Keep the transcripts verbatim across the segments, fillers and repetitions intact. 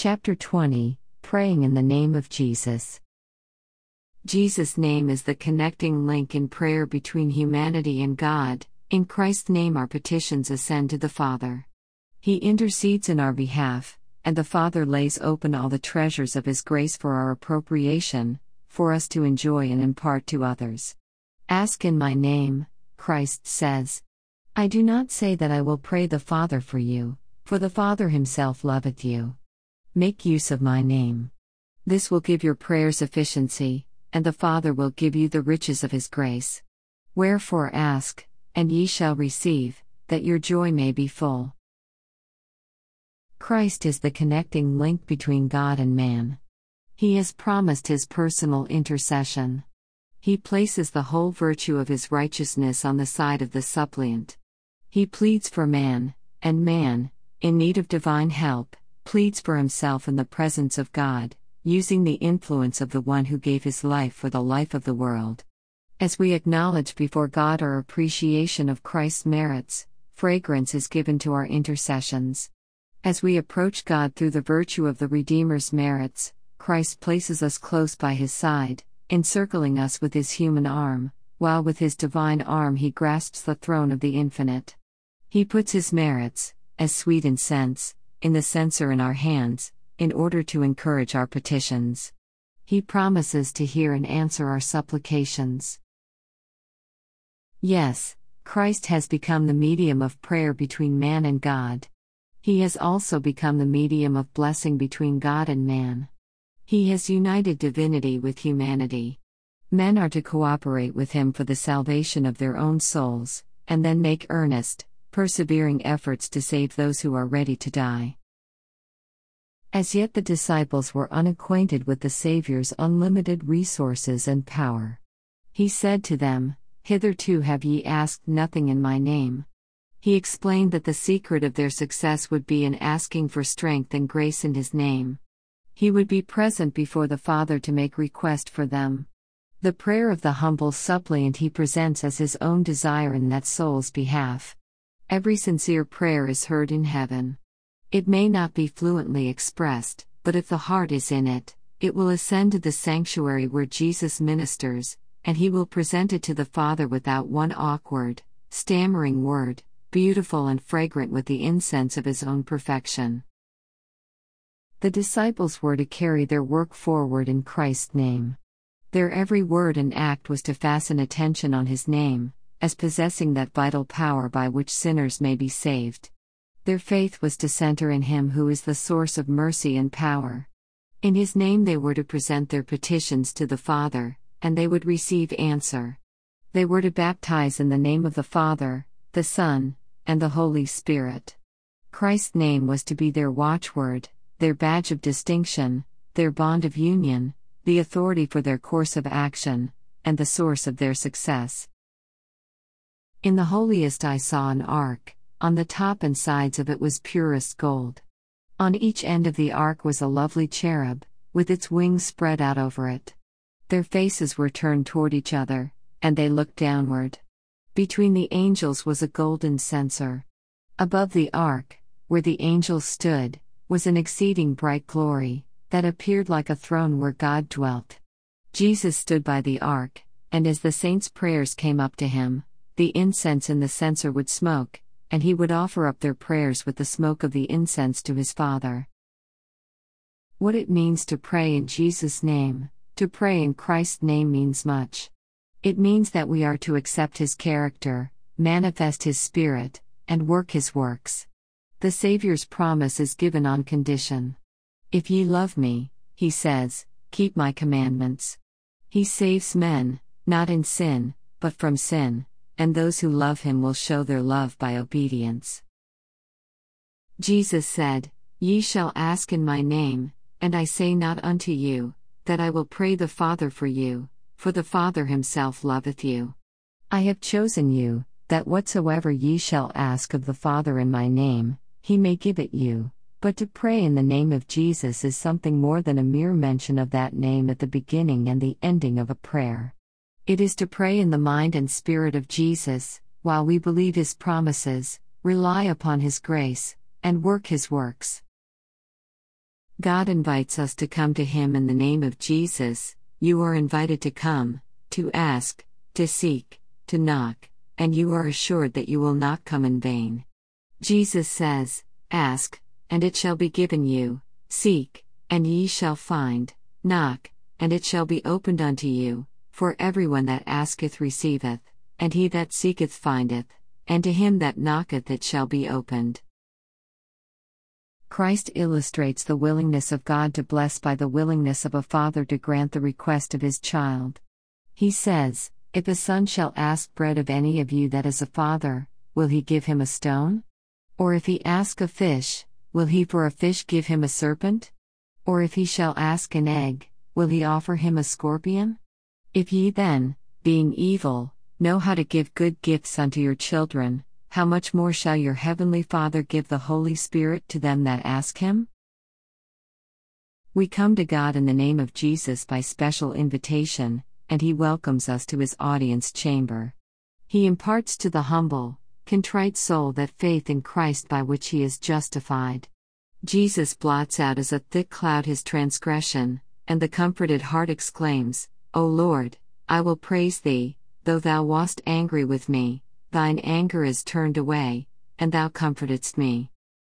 Chapter twenty, Praying in the Name of Jesus. Jesus' name is the connecting link in prayer between humanity and God. In Christ's name our petitions ascend to the Father. He intercedes in our behalf, and the Father lays open all the treasures of His grace for our appropriation, for us to enjoy and impart to others. Ask in my name, Christ says. I do not say that I will pray the Father for you, for the Father Himself loveth you. Make use of my name. This will give your prayers efficiency, and the Father will give you the riches of His grace. Wherefore ask, and ye shall receive, that your joy may be full. Christ is the connecting link between God and man. He has promised His personal intercession. He places the whole virtue of His righteousness on the side of the suppliant. He pleads for man, and man, in need of divine help, pleads for himself in the presence of God, using the influence of the one who gave his life for the life of the world. As we acknowledge before God our appreciation of Christ's merits, fragrance is given to our intercessions. As we approach God through the virtue of the Redeemer's merits, Christ places us close by His side, encircling us with His human arm, while with His divine arm He grasps the throne of the infinite. He puts His merits, as sweet incense, in the censer in our hands, in order to encourage our petitions. He promises to hear and answer our supplications. Yes, Christ has become the medium of prayer between man and God. He has also become the medium of blessing between God and man. He has united divinity with humanity. Men are to cooperate with Him for the salvation of their own souls, and then make earnest, persevering efforts to save those who are ready to die. As yet the disciples were unacquainted with the Saviour's unlimited resources and power. He said to them, "Hitherto have ye asked nothing in my name." He explained that the secret of their success would be in asking for strength and grace in His name. He would be present before the Father to make request for them. The prayer of the humble suppliant He presents as His own desire in that soul's behalf. Every sincere prayer is heard in heaven. It may not be fluently expressed, but if the heart is in it, it will ascend to the sanctuary where Jesus ministers, and He will present it to the Father without one awkward, stammering word, beautiful and fragrant with the incense of His own perfection. The disciples were to carry their work forward in Christ's name. Their every word and act was to fasten attention on His name, as possessing that vital power by which sinners may be saved. Their faith was to center in Him who is the source of mercy and power. In His name they were to present their petitions to the Father, and they would receive answer. They were to baptize in the name of the Father, the Son, and the Holy Spirit. Christ's name was to be their watchword, their badge of distinction, their bond of union, the authority for their course of action, and the source of their success. In the holiest I saw an ark. On the top and sides of it was purest gold. On each end of the ark was a lovely cherub, with its wings spread out over it. Their faces were turned toward each other, and they looked downward. Between the angels was a golden censer. Above the ark, where the angels stood, was an exceeding bright glory, that appeared like a throne where God dwelt. Jesus stood by the ark, and as the saints' prayers came up to Him, the incense in the censer would smoke, and He would offer up their prayers with the smoke of the incense to His Father. What it means to pray in Jesus' name, to pray in Christ's name means much. It means that we are to accept His character, manifest His Spirit, and work His works. The Saviour's promise is given on condition. If ye love me, He says, keep my commandments. He saves men, not in sin, but from sin, and those who love Him will show their love by obedience. Jesus said, Ye shall ask in my name, and I say not unto you, that I will pray the Father for you, for the Father Himself loveth you. I have chosen you, that whatsoever ye shall ask of the Father in my name, He may give it you. But to pray in the name of Jesus is something more than a mere mention of that name at the beginning and the ending of a prayer. It is to pray in the mind and spirit of Jesus, while we believe His promises, rely upon His grace, and work His works. God invites us to come to Him in the name of Jesus. You are invited to come, to ask, to seek, to knock, and you are assured that you will not come in vain. Jesus says, "Ask, and it shall be given you, seek, and ye shall find, knock, and it shall be opened unto you, for everyone that asketh receiveth, and he that seeketh findeth, and to him that knocketh it shall be opened." Christ illustrates the willingness of God to bless by the willingness of a father to grant the request of his child. He says, "If a son shall ask bread of any of you that is a father, will he give him a stone? Or if he ask a fish, will he for a fish give him a serpent? Or if he shall ask an egg, will he offer him a scorpion? If ye then, being evil, know how to give good gifts unto your children, how much more shall your heavenly Father give the Holy Spirit to them that ask Him?" We come to God in the name of Jesus by special invitation, and He welcomes us to His audience chamber. He imparts to the humble, contrite soul that faith in Christ by which he is justified. Jesus blots out as a thick cloud his transgression, and the comforted heart exclaims, "O Lord, I will praise Thee, though Thou wast angry with me, Thine anger is turned away, and Thou comfortedst me."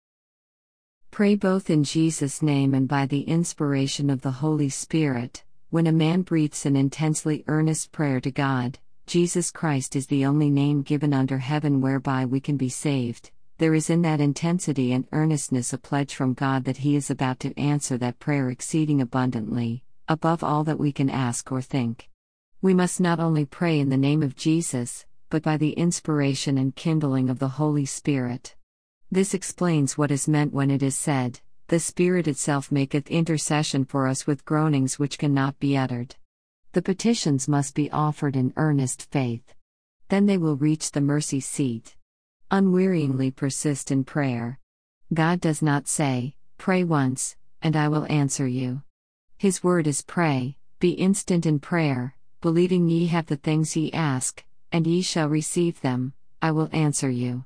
Pray both in Jesus' name and by the inspiration of the Holy Spirit. When a man breathes an intensely earnest prayer to God, Jesus Christ is the only name given under heaven whereby we can be saved. There is in that intensity and earnestness a pledge from God that He is about to answer that prayer exceeding abundantly, above all that we can ask or think. We must not only pray in the name of Jesus, but by the inspiration and kindling of the Holy Spirit. This explains what is meant when it is said, "The Spirit itself maketh intercession for us with groanings which cannot be uttered." The petitions must be offered in earnest faith. Then they will reach the mercy seat. Unwearyingly persist in prayer. God does not say, "Pray once, and I will answer you." His word is pray, be instant in prayer, believing ye have the things ye ask, and ye shall receive them, I will answer you.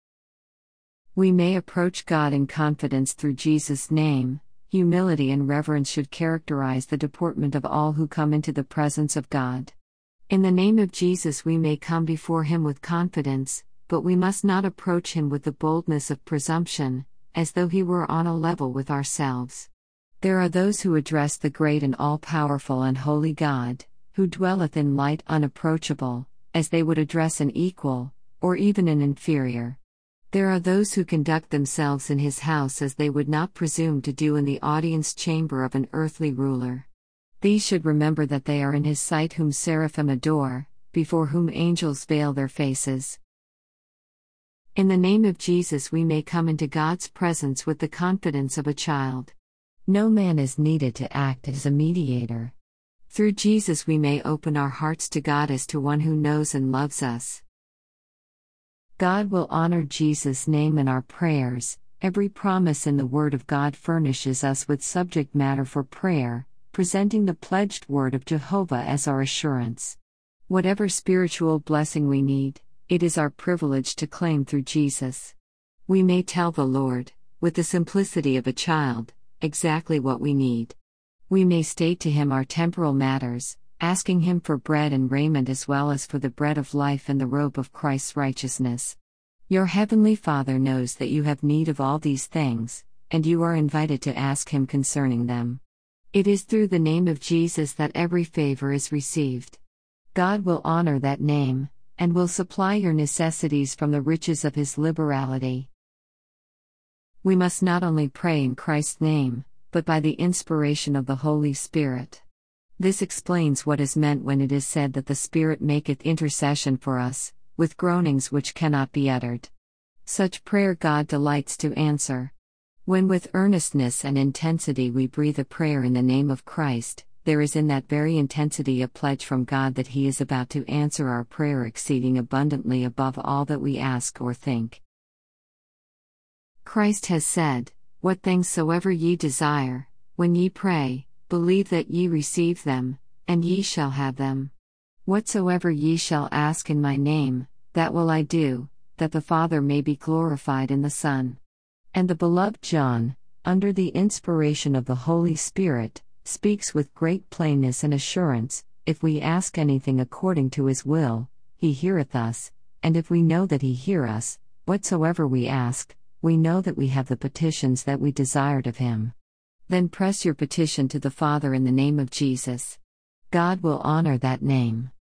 We may approach God in confidence through Jesus' name. Humility and reverence should characterize the deportment of all who come into the presence of God. In the name of Jesus we may come before Him with confidence, but we must not approach Him with the boldness of presumption, as though He were on a level with ourselves. There are those who address the great and all-powerful and holy God, who dwelleth in light unapproachable, as they would address an equal, or even an inferior. There are those who conduct themselves in His house as they would not presume to do in the audience chamber of an earthly ruler. These should remember that they are in His sight whom seraphim adore, before whom angels veil their faces. In the name of Jesus we may come into God's presence with the confidence of a child. No man is needed to act as a mediator. Through Jesus we may open our hearts to God as to one who knows and loves us. God will honor Jesus' name in our prayers. Every promise in the Word of God furnishes us with subject matter for prayer, presenting the pledged word of Jehovah as our assurance. Whatever spiritual blessing we need, it is our privilege to claim through Jesus. We may tell the Lord, with the simplicity of a child, exactly what we need. We may state to Him our temporal matters, asking Him for bread and raiment as well as for the bread of life and the robe of Christ's righteousness. Your heavenly Father knows that you have need of all these things, and you are invited to ask Him concerning them. It is through the name of Jesus that every favor is received. God will honor that name, and will supply your necessities from the riches of His liberality. We must not only pray in Christ's name, but by the inspiration of the Holy Spirit. This explains what is meant when it is said that the Spirit maketh intercession for us, with groanings which cannot be uttered. Such prayer God delights to answer. When with earnestness and intensity we breathe a prayer in the name of Christ, there is in that very intensity a pledge from God that He is about to answer our prayer exceeding abundantly above all that we ask or think. Christ has said, "What things soever ye desire, when ye pray, believe that ye receive them, and ye shall have them. Whatsoever ye shall ask in my name, that will I do, that the Father may be glorified in the Son." And the beloved John, under the inspiration of the Holy Spirit, speaks with great plainness and assurance, "If we ask anything according to His will, He heareth us, and if we know that He hear us, whatsoever we ask, we know that we have the petitions that we desired of Him." Then press your petition to the Father in the name of Jesus. God will honor that name.